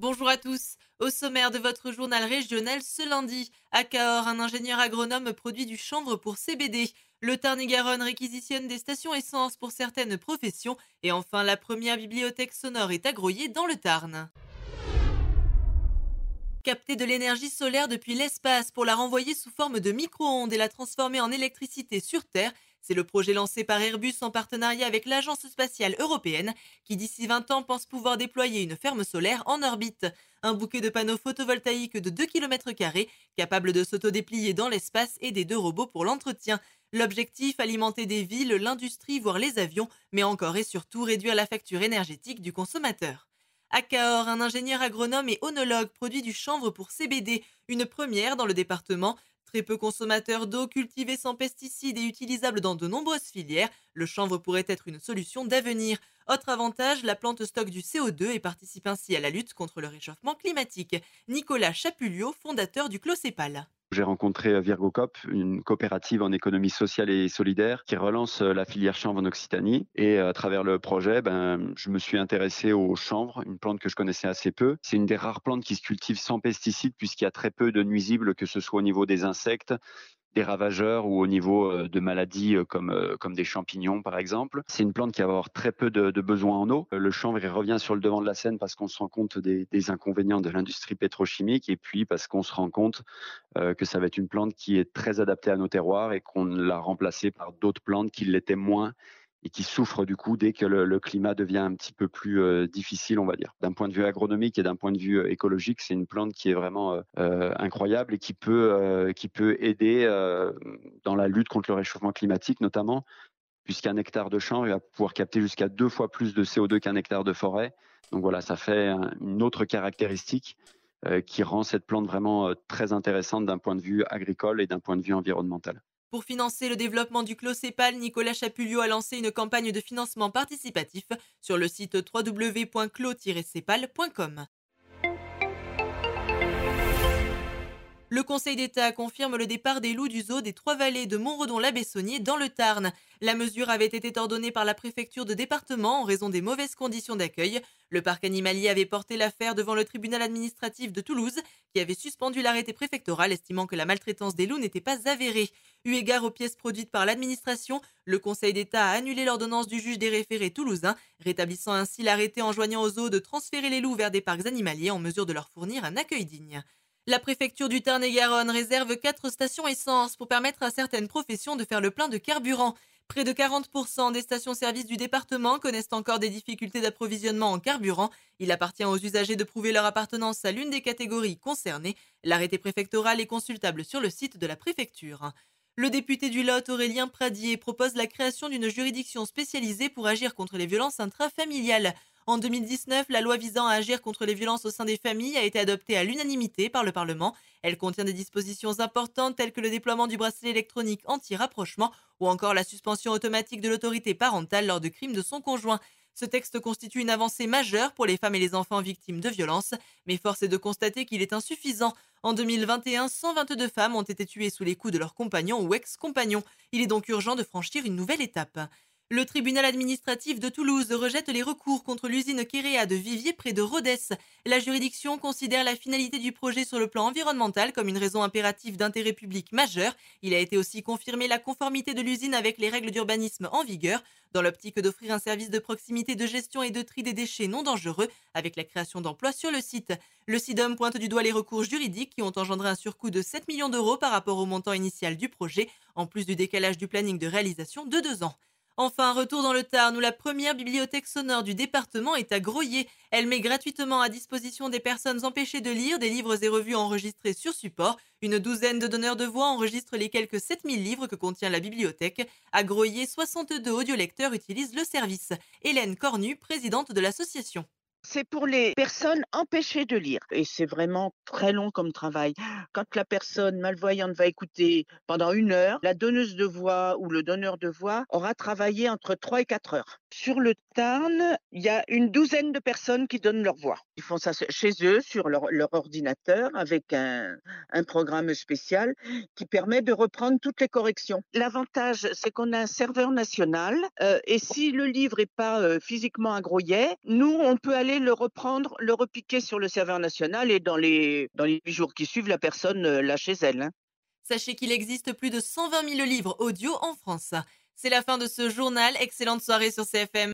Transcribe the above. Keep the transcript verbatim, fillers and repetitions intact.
Bonjour à tous. Au sommaire de votre journal régional ce lundi, à Cahors, un ingénieur agronome produit du chanvre pour C B D. Le Tarn-et-Garonne réquisitionne des stations essence pour certaines professions. Et enfin, la première bibliothèque sonore est à Groyer dans le Tarn. Capter de l'énergie solaire depuis l'espace pour la renvoyer sous forme de micro-ondes et la transformer en électricité sur Terre, c'est le projet lancé par Airbus en partenariat avec l'Agence spatiale européenne qui d'ici vingt ans pense pouvoir déployer une ferme solaire en orbite. Un bouquet de panneaux photovoltaïques de deux kilomètres carrés capable de s'autodéplier dans l'espace et des deux robots pour l'entretien. L'objectif, alimenter des villes, l'industrie, voire les avions, mais encore et surtout réduire la facture énergétique du consommateur. À Cahors, un ingénieur agronome et onologue produit du chanvre pour C B D, une première dans le département. Très peu consommateur d'eau, cultivé sans pesticides et utilisable dans de nombreuses filières, le chanvre pourrait être une solution d'avenir. Autre avantage, la plante stocke du C O deux et participe ainsi à la lutte contre le réchauffement climatique. Nicolas Chapulio, fondateur du Clocépal. J'ai rencontré euh, VirgoCop, une coopérative en économie sociale et solidaire qui relance euh, la filière chanvre en Occitanie. Et euh, à travers le projet, ben, je me suis intéressé au chanvre, une plante que je connaissais assez peu. C'est une des rares plantes qui se cultive sans pesticides puisqu'il y a très peu de nuisibles, que ce soit au niveau des insectes, des ravageurs ou au niveau euh, de maladies euh, comme, euh, comme des champignons par exemple. C'est une plante qui va avoir très peu de, de besoin en eau. Euh, Le chanvre il revient sur le devant de la scène parce qu'on se rend compte des, des inconvénients de l'industrie pétrochimique et puis parce qu'on se rend compte euh, que ça va être une plante qui est très adaptée à nos terroirs et qu'on l'a remplacée par d'autres plantes qui l'étaient moins et qui souffrent du coup dès que le, le climat devient un petit peu plus euh, difficile, on va dire. D'un point de vue agronomique et d'un point de vue euh, écologique, c'est une plante qui est vraiment euh, euh, incroyable et qui peut, euh, qui peut aider euh, dans la lutte contre le réchauffement climatique notamment, puisqu'un hectare de champ il va pouvoir capter jusqu'à deux fois plus de C O deux qu'un hectare de forêt. Donc voilà, ça fait un- une autre caractéristique euh, qui rend cette plante vraiment euh, très intéressante d'un point de vue agricole et d'un point de vue environnemental. Pour financer le développement du Clocépal, Nicolas Chapulio a lancé une campagne de financement participatif sur le site w w w point clos tiret cépal point com. Le Conseil d'État confirme le départ des loups du zoo des Trois-Vallées de Montredon-la-Bessonnier dans le Tarn. La mesure avait été ordonnée par la préfecture de département en raison des mauvaises conditions d'accueil. Le parc animalier avait porté l'affaire devant le tribunal administratif de Toulouse, qui avait suspendu l'arrêté préfectoral estimant que la maltraitance des loups n'était pas avérée. Eu égard aux pièces produites par l'administration, le Conseil d'État a annulé l'ordonnance du juge des référés toulousain, rétablissant ainsi l'arrêté enjoignant aux zoos de transférer les loups vers des parcs animaliers en mesure de leur fournir un accueil digne. La préfecture du Tarn-et-Garonne réserve quatre stations essence pour permettre à certaines professions de faire le plein de carburant. Près de quarante pour cent des stations-service du département connaissent encore des difficultés d'approvisionnement en carburant. Il appartient aux usagers de prouver leur appartenance à l'une des catégories concernées. L'arrêté préfectoral est consultable sur le site de la préfecture. Le député du Lot, Aurélien Pradier, propose la création d'une juridiction spécialisée pour agir contre les violences intrafamiliales. En deux mille dix-neuf, la loi visant à agir contre les violences au sein des familles a été adoptée à l'unanimité par le Parlement. Elle contient des dispositions importantes telles que le déploiement du bracelet électronique anti-rapprochement ou encore la suspension automatique de l'autorité parentale lors de crimes de son conjoint. Ce texte constitue une avancée majeure pour les femmes et les enfants victimes de violences, mais force est de constater qu'il est insuffisant. En deux mille vingt et un, cent vingt-deux femmes ont été tuées sous les coups de leurs compagnons ou ex-compagnons. Il est donc urgent de franchir une nouvelle étape. Le tribunal administratif de Toulouse rejette les recours contre l'usine Kéréa de Viviers près de Rodez. La juridiction considère la finalité du projet sur le plan environnemental comme une raison impérative d'intérêt public majeur. Il a été aussi confirmé la conformité de l'usine avec les règles d'urbanisme en vigueur, dans l'optique d'offrir un service de proximité de gestion et de tri des déchets non dangereux, avec la création d'emplois sur le site. Le SIDOM pointe du doigt les recours juridiques qui ont engendré un surcoût de sept millions d'euros par rapport au montant initial du projet, en plus du décalage du planning de réalisation de deux ans. Enfin, retour dans le Tarn où la première bibliothèque sonore du département est à Groyer. Elle met gratuitement à disposition des personnes empêchées de lire des livres et revues enregistrés sur support. Une douzaine de donneurs de voix enregistrent les quelques sept mille livres que contient la bibliothèque. À Groyer, soixante-deux audiolecteurs utilisent le service. Hélène Cornu, présidente de l'association. C'est pour les personnes empêchées de lire et c'est vraiment très long comme travail. Quand la personne malvoyante va écouter pendant une heure, la donneuse de voix ou le donneur de voix aura travaillé entre trois et quatre heures. Sur le Tarn, il y a une douzaine de personnes qui donnent leur voix. Ils font ça chez eux, sur leur, leur ordinateur, avec un, un programme spécial qui permet de reprendre toutes les corrections. L'avantage, c'est qu'on a un serveur national euh, et si le livre n'est pas euh, physiquement à Groyet, nous, on peut aller aller le reprendre, le repiquer sur le serveur national et dans les dans les huit jours qui suivent, la personne, heu, l'a chez elle, hein. Sachez qu'il existe plus de cent vingt mille livres audio en France. C'est la fin de ce journal. Excellente soirée sur C F M.